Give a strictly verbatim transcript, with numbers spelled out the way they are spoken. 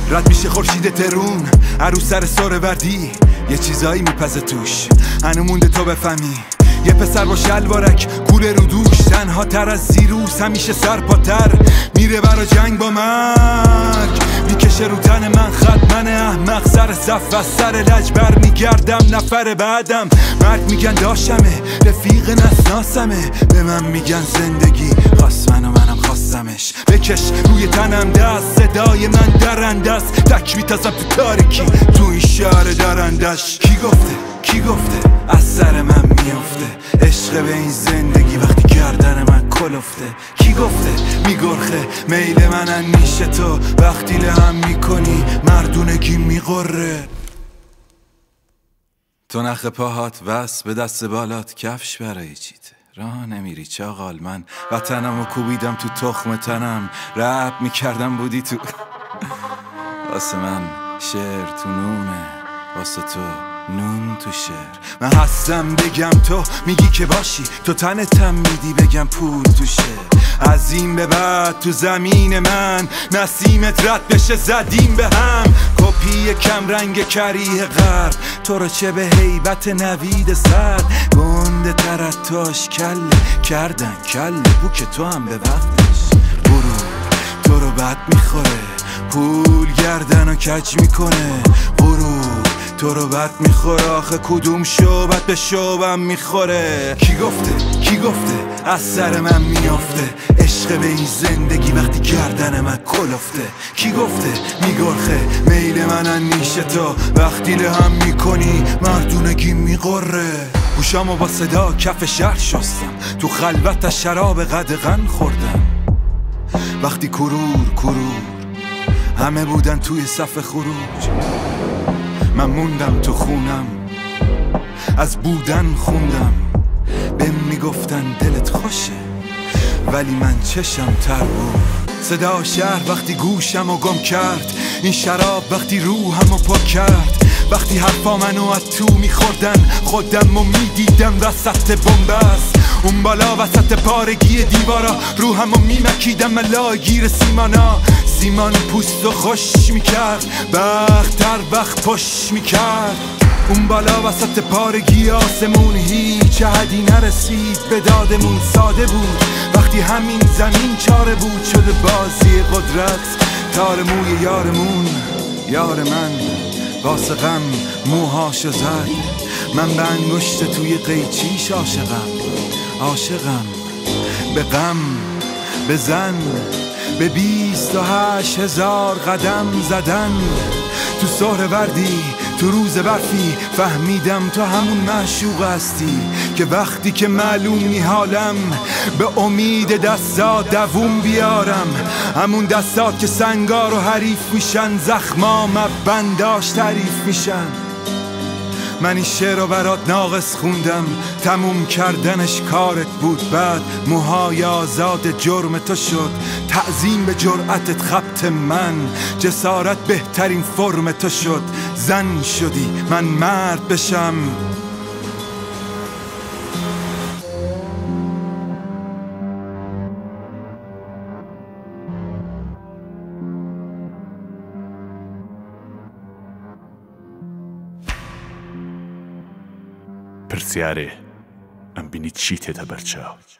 رد میشه خورشید ترون عروس سر سر وردی یه چیزایی میپزه توش هنو مونده تو بفهمی یه پسر با شلوارک کوله رو دوش تنها تر از زیروس همیشه سرپاتر میره برا جنگ با مرگ میکشه رو تن من خط من احمق سر صف و سر لج بر میگردم نفر بعدم مرگ میگن داشتمه رفیق نسناسمه به من میگن زندگی خواست من و منم خواستمش بکش روی تنم دست صدای من درنده است تک میتازم تو تاریکی تو این شهر درندش کی گفته کی گفته از سر من میافته عشق به این زندگی وقتی گردن من کلفته کی گفته میگرخه میل من انیش تو وقتی لهم میکنی مردونگی میقره تو نخ پاهات وست به دست بالات کفش برای چیته راه نمیری چاقال من وطنم و کوبیدم تو تخم تنم رپ میکردم بودی تو واسه من شعر تو نونه واسه تو نون تو شعر من هستم بگم تو میگی که باشی تو تنتم میدی بگم پول تو شعر از این به بعد تو زمین من نسیمت رد بشه زدیم به هم کپی کم رنگ کریه غرب تو رو چه به هیبت نوید سر گنده ترتاش کله کردن کله بو که تو هم به وقتش برو تو رو بد میخوره پول گردن و کج میکنه برو تو رو بد میخوره آخه کدوم شوبت به شوبم میخوره کی گفته کی گفته از سر من میافته عشق به این زندگی وقتی گردن من کلفته کی گفته میگرخه میل من انیش تو وقتی لهم میکنی مردونگی میقره گوشامو با صدا کف شهر شستم تو خلوت از شراب قدغن خوردم وقتی کرور کرور همه بودن توی صف خروج من موندم تو خونم از بودن خوندم بهم میگفتن دلت خوشه ولی من چشم تر بود صدا شهر وقتی گوشم و گم کرد این شراب وقتی روحم و پاک کرد وقتی حرفا منو از تو میخوردن خودم و میدیدم وسط بنبست اون بالا وسط پارگی دیوارا روحم و میمکیدم ملاگیر سیمانا سیمان پوست و خوش میکرد بخت تر بخت پش میکرد اون بالا وسط پارگی آسمون هیچ حدی نرسید به دادمون ساده بود وقتی همین زمین چاره بود شده بازی قدرت تار موی یارمون یار من واسه غم موهاشو زد من به انگشت توی قیچیش عاشقم عاشقم به غم به زن به بیست و هشت هزار قدم زدن تو سهروردی تو روز برفی فهمیدم تو همون معشوق هستی که وقتی که معلومی حالم به امید دستات دووم بیارم همون دستات که سنگار و حریف میشن زخمام بنداش تعریف میشن من این شعر رو برات ناقص خوندم تموم کردنش کارت بود بعد موهای آزاد جرم تو شد تعظیم به جرأتت خبت من جسارت بهترین فرم تو شد زن شدی من مرد بشم Persiare, ambini cite da berciao.